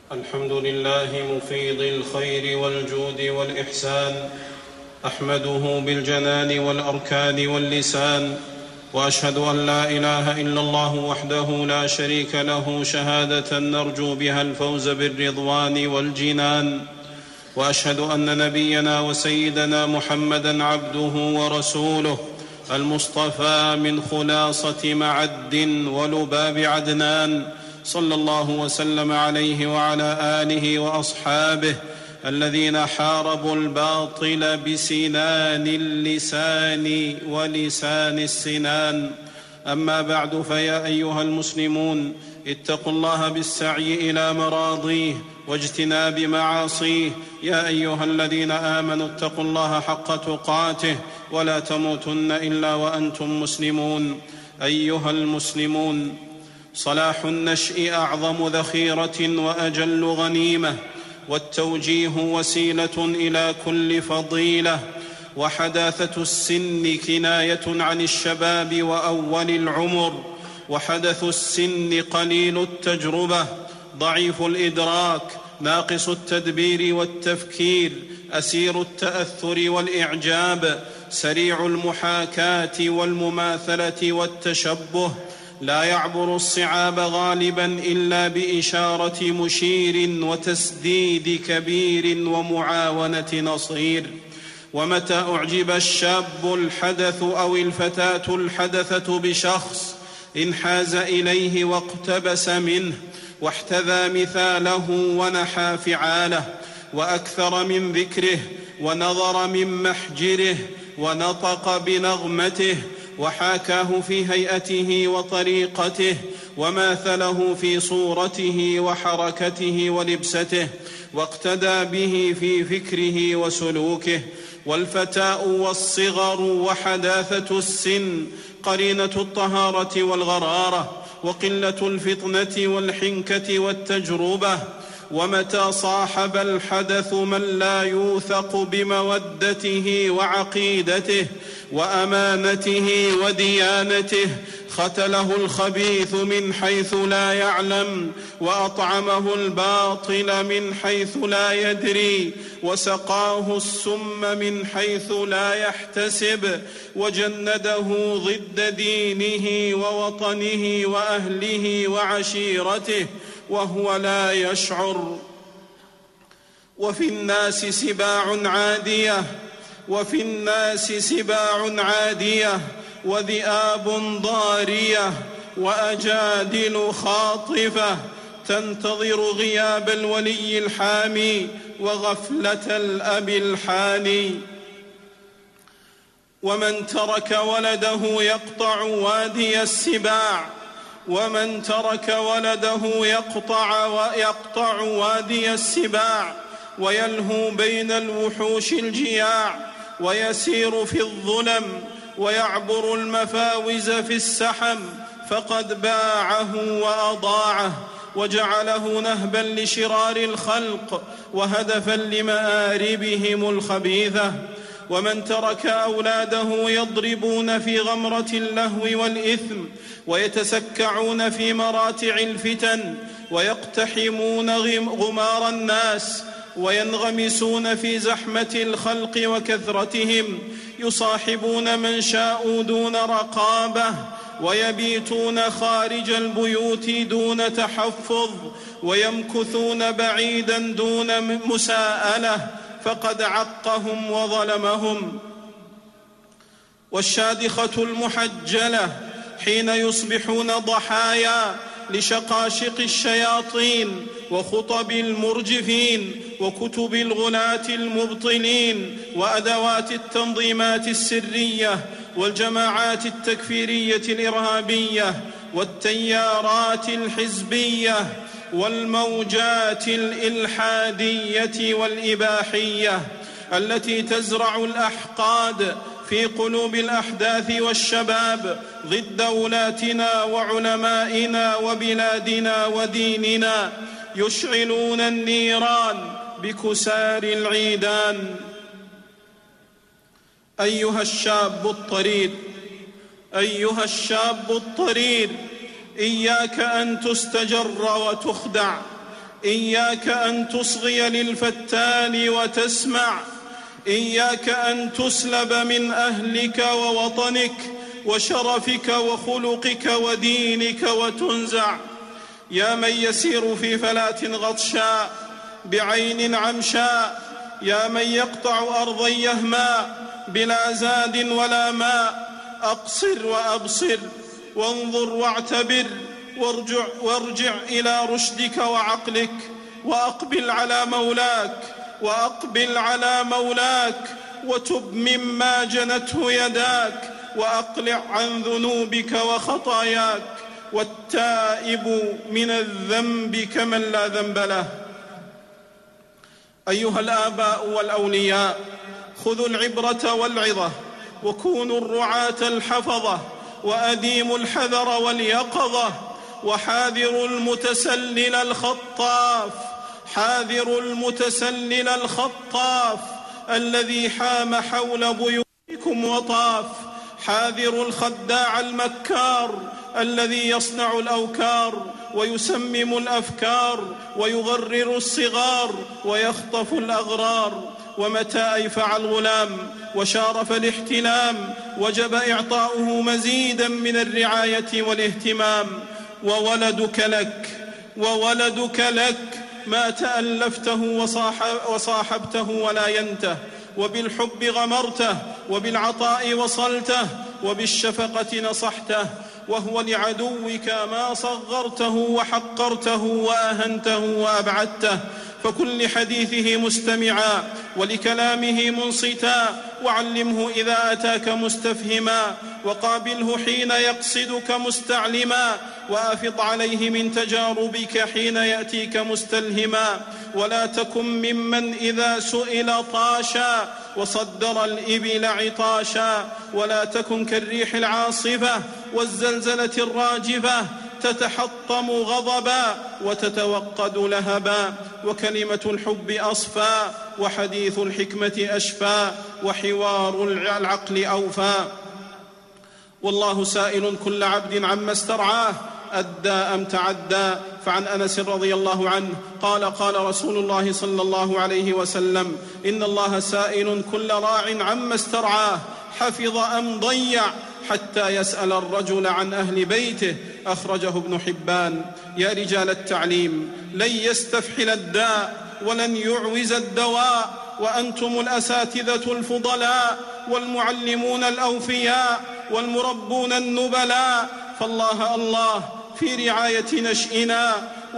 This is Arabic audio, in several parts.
الحمد لله مفيض الخير والجود والإحسان، أحمده بالجنان والأركان واللسان، وأشهد أن لا إله إلا الله وحده لا شريك له شهادة نرجو بها الفوز بالرضوان والجنان، وأشهد أن نبينا وسيدنا محمدًا عبده ورسوله المصطفى من خلاصة معد ولباب عدنان، صلى الله وسلم عليه وعلى آله وأصحابه الذين حاربوا الباطل بسنان اللسان ولسان السنان. أما بعد، فيا أيها المسلمون، اتقوا الله بالسعي إلى مراضيه واجتناب معاصيه. يا أيها الذين آمنوا اتقوا الله حق تقاته ولا تموتن إلا وأنتم مسلمون. أيها المسلمون، صلاح النشء أعظم ذخيرة وأجل غنيمة، والتوجيه وسيلة إلى كل فضيلة، وحداثة السن كناية عن الشباب وأول العمر، وحدث السن قليل التجربة، ضعيف الإدراك، ناقص التدبير والتفكير، أسير التأثر والإعجاب، سريع المحاكاة والمماثلة والتشبه، لا يعبر الصعاب غالبا إلا بإشارة مشير وتسديد كبير ومعاونة نصير. ومتى أعجب الشاب الحدث أو الفتاة الحدثة بشخص انحاز إليه واقتبس منه واحتذى مثاله ونحى فعاله، وأكثر من ذكره ونظر من محجره ونطق بنغمته، وحاكاه في هيئته وطريقته، وماثله في صورته وحركته ولبسته، واقتدى به في فكره وسلوكه. والفتاء والصغر وحداثة السن قرينة الطهارة والغرارة، وقلة الفطنة والحنكة والتجربة. ومتى صاحب الحدث من لا يوثق بمودته وعقيدته وأمانته وديانته، ختله الخبيث من حيث لا يعلم، وأطعمه الباطل من حيث لا يدري، وسقاه السم من حيث لا يحتسب، وجنده ضد دينه ووطنه وأهله وعشيرته وهو لا يشعر. وفي الناس سباع عادية وذئاب ضارية وأجادل خاطفة تنتظر غياب الولي الحامي وغفلة الأب الحاني. ومن ترك ولده يقطع وادي السباع ويلهو بين الوحوش الجياع، ويسير في الظلم ويعبر المفاوز في السحم، فقد باعه وأضاعه وجعله نهبا لشرار الخلق وهدفا لمآربهم الخبيثة. ومن ترك أولاده يضربون في غمرة اللهو والإثم ويتسكعون في مراتع الفتن ويقتحمون غمار الناس وينغمسون في زحمة الخلق وكثرتهم، يصاحبون من شاءوا دون رقابة، ويبيتون خارج البيوت دون تحفظ، ويمكثون بعيدا دون مساءلة، فقد عقهم وظلمهم. والشادخة المحجلة حين يصبحون ضحايا لشقاشق الشياطين وخطب المرجفين وكتب الغلاة المبطلين وأدوات التنظيمات السرية والجماعات التكفيرية الإرهابية والتيارات الحزبية والموجات الإلحادية والإباحية التي تزرع الأحقاد في قلوب الأحداث والشباب ضد ولاتنا وعلمائنا وبلادنا وديننا، يشعلون النيران بكسار العيدان. أيها الشاب الطرير، إياك أن تستجر وتخدع، إياك أن تصغي للفتان وتسمع، إياك أن تسلب من أهلك ووطنك وشرفك وخلقك ودينك وتنزع. يا من يسير في فلاة غطشاء بعين عمشاء، يا من يقطع أرضا يهماء بلا زاد ولا ماء، أقصر وأبصر وانظر واعتبر وارجع إلى رشدك وعقلك، وأقبل على مولاك وتب مما جنته يداك، وأقلع عن ذنوبك وخطاياك، والتائب من الذنب كمن لا ذنب له. أيها الآباء والأولياء، خذوا العبرة والعظة، وكونوا الرعاة الحفظة، وأديموا الحذر واليقظة، وحاذروا المتسلل الخطاف الذي حام حول بيوتكم وطاف، حاذروا الخداع المكار الذي يصنع الأوكار ويسمم الأفكار ويغرر الصغار ويخطف الأغرار. ومتى أيفع الغلام وشارف الاحتلام وجب إعطاؤه مزيدا من الرعاية والاهتمام. وولدك لك ما تألفته وصاحبته ولا ينته، وبالحب غمرته، وبالعطاء وصلته، وبالشفقة نصحته، وهو لعدوك ما صغرته وحقرته وأهنته وأبعدته. فكن لحديثه مستمعا ولكلامه منصتا، وعلمه إذا أتاك مستفهما، وقابله حين يقصدك مستعلما، وأفض عليه من تجاربك حين يأتيك مستلهما. ولا تكن ممن إذا سئل طاشا وصدر الإبل عطاشا، ولا تكن كالريح العاصفة والزلزلة الراجفة، تتحطم غضبا وتتوقد لهبا. وكلمة الحب أصفى، وحديث الحكمة أشفى، وحوار العقل أوفى. والله سائل كل عبد عما استرعاه أدى أم تعدى. فعن أنس رضي الله عنه قال قال رسول الله صلى الله عليه وسلم: إن الله سائل كل راع عما استرعاه حفظ أم ضيع، حتى يسأل الرجل عن أهل بيته. أخرجه ابن حبان. يا رجال التعليم، لن يستفحل الداء ولن يعوز الدواء، وأنتم الأساتذة الفضلاء والمعلمون الأوفياء والمربون النبلاء، فالله الله في رعاية نشئنا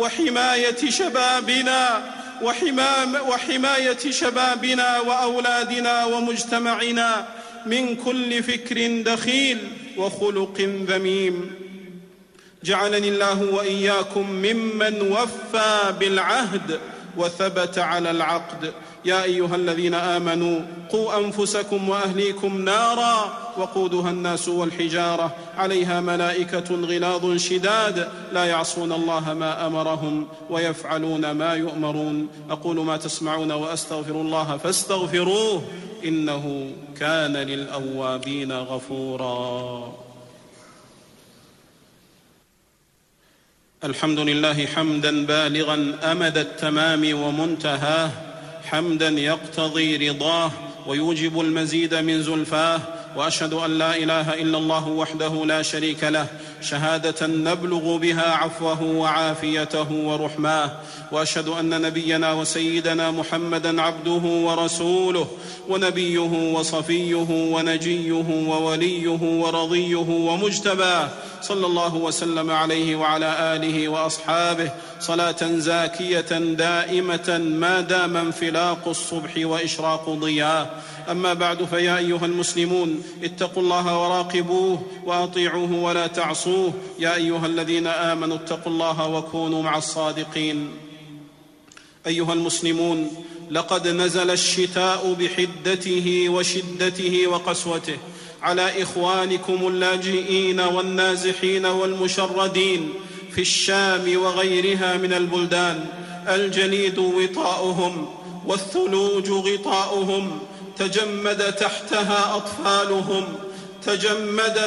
وحماية شبابنا وأولادنا ومجتمعنا من كل فكر دخيل وخلق ذميم. جعلني الله وإياكم ممن وفى بالعهد وثبت على العقد. يا أيها الذين آمنوا قوا أنفسكم وأهليكم نارا وقودها الناس والحجارة عليها ملائكة غلاظ شداد لا يعصون الله ما أمرهم ويفعلون ما يؤمرون. أقول ما تسمعون وأستغفر الله فاستغفروه إنه كان للأوابين غفورا. الحمد لله حمدا بالغا أمد التمام ومنتهاه، حمدا يقتضي رضاه ويوجب المزيد من زلفاه. وأشهد أن لا إله إلا الله وحده لا شريك له، شهادة نبلغ بها عفوه وعافيته ورحماه. وأشهد أن نبينا وسيدنا محمدا عبده ورسوله ونبيه وصفيه ونجيه ووليه ورضيه ومجتباه، صلى الله وسلم عليه وعلى آله وأصحابه صلاة زاكية دائمة ما دام انفلاق الصبح وإشراق ضياه. أما بعد، فيا أيها المسلمون اتقوا الله وراقبوه وأطيعوه ولا تعصوه. يا أيها الذين آمنوا اتقوا الله وكونوا مع الصادقين. أيها المسلمون، لقد نزل الشتاء بحدته وشدته وقسوته على إخوانكم اللاجئين والنازحين والمشردين في الشام وغيرها من البلدان. الجليد وطاؤهم والثلوج غطاؤهم، تجمد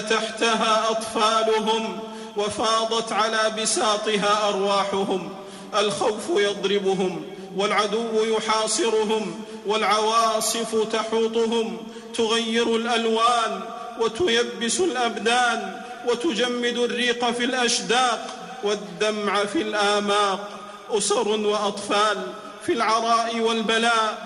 تحتها أطفالهم وفاضت على بساطها أرواحهم. الخوف يضربهم، والعدو يحاصرهم، والعواصف تحوطهم، تغير الألوان وتيبس الأبدان، وتجمد الريق في الأشداق والدمع في الآماق. أسر وأطفال في العراء والبلاء،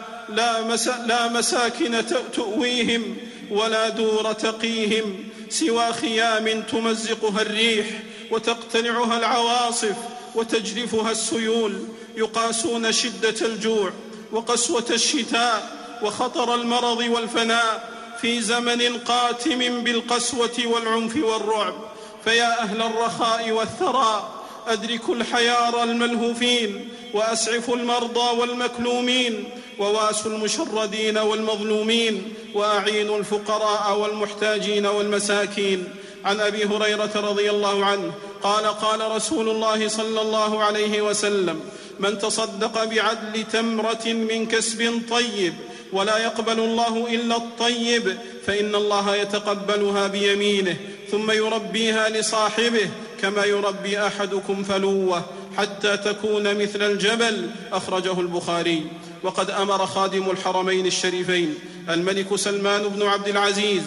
لا مساكن تؤويهم ولا دور تقيهم سوى خيام تمزقها الريح وتقتلعها العواصف وتجرفها السيول. يقاسون شدة الجوع وقسوة الشتاء وخطر المرض والفناء في زمن قاتم بالقسوة والعنف والرعب. فيا أهل الرخاء والثراء، أدركوا الحيار الملهوفين، وأسعفوا المرضى والمكلومين، وواسوا المشردين والمظلومين، وأعينوا الفقراء والمحتاجين والمساكين. عن أبي هريرة رضي الله عنه قال: قال رسول الله صلى الله عليه وسلم: من تصدق بعدل تمرة من كسب طيب ولا يقبل الله إلا الطيب فإن الله يتقبلها بيمينه ثم يربيها لصاحبه كما يربي أحدكم فلوه حتى تكون مثل الجبل. أخرجه البخاري. وقد أمر خادم الحرمين الشريفين الملك سلمان بن عبد العزيز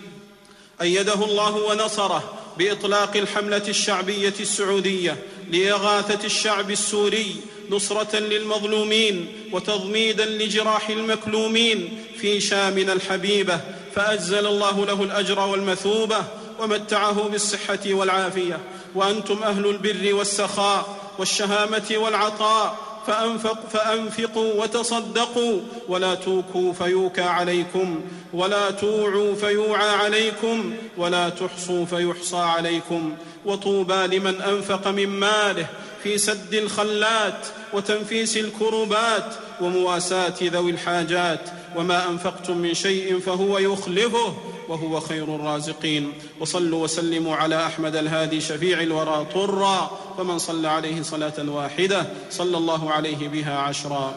أيده الله ونصره بإطلاق الحملة الشعبية السعودية لإغاثة الشعب السوري، نصرة للمظلومين وتضميدا لجراح المكلومين في شامنا الحبيبة، فأجزل الله له الأجر والمثوبة ومتعه بالصحة والعافية. وأنتم أهل البر والسخاء والشهامة والعطاء، فأنفقوا وتصدقوا ولا توكوا فيوكى عليكم، ولا توعوا فيوعى عليكم، ولا تحصوا فيحصى عليكم. وطوبى لمن أنفق من ماله في سد الخلات وتنفيس الكربات ومواساة ذوي الحاجات. وما أنفقتم من شيء فهو يخلفه وهو خير الرازقين. وصلوا وسلموا على أحمد الهادي شفيع الورى طرا، ومن صلى عليه صلاة واحدة صلى الله عليه بها 10.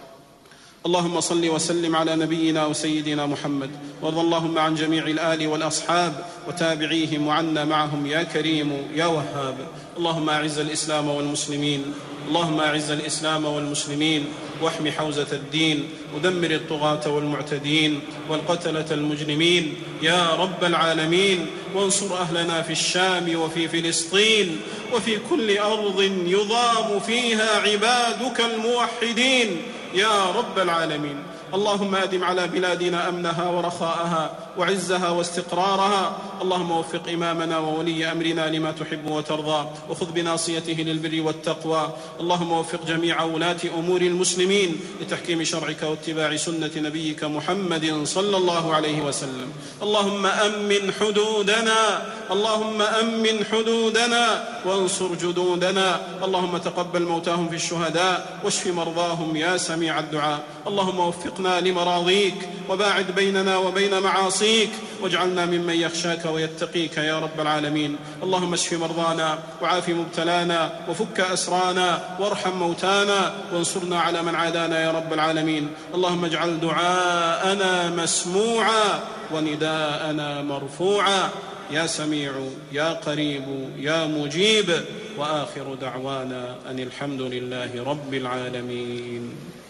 اللهم صل وسلم على نبينا وسيدنا محمد، وارض اللهم عن جميع الآل والأصحاب وتابعيهم وعنا معهم يا كريم يا وهاب. اللهم أعز الإسلام والمسلمين، اللهم أعز الإسلام والمسلمين، واحم حوزة الدين، ودمر الطغاة والمعتدين والقتلة المجرمين يا رب العالمين. وانصر أهلنا في الشام وفي فلسطين وفي كل أرض يضام فيها عبادك الموحدين يا رب العالمين. اللهم أدم على بلادنا أمنها ورخاءها وعزها واستقرارها. اللهم وفق إمامنا وولي أمرنا لما تحب وترضى، وخذ بناصيته للبر والتقوى. اللهم وفق جميع ولاة أمور المسلمين لتحكيم شرعك واتباع سنة نبيك محمد صلى الله عليه وسلم. اللهم أمن حدودنا، اللهم أمن حدودنا وانصر جدودنا. اللهم تقبل موتاهم في الشهداء واشف مرضاهم يا سميع الدعاء. اللهم وفقنا لمراضيك وباعد بيننا وبين معاصيك، واجعلنا ممن يخشاك ويتقيك يا رب العالمين. اللهم اشف مرضانا وعاف مبتلانا وفك أسرانا وارحم موتانا وانصرنا على من عادانا يا رب العالمين. اللهم اجعل دعاءنا مسموعا ونداءنا مرفوعا يا سميع يا قريب يا مجيب. وآخر دعوانا أن الحمد لله رب العالمين.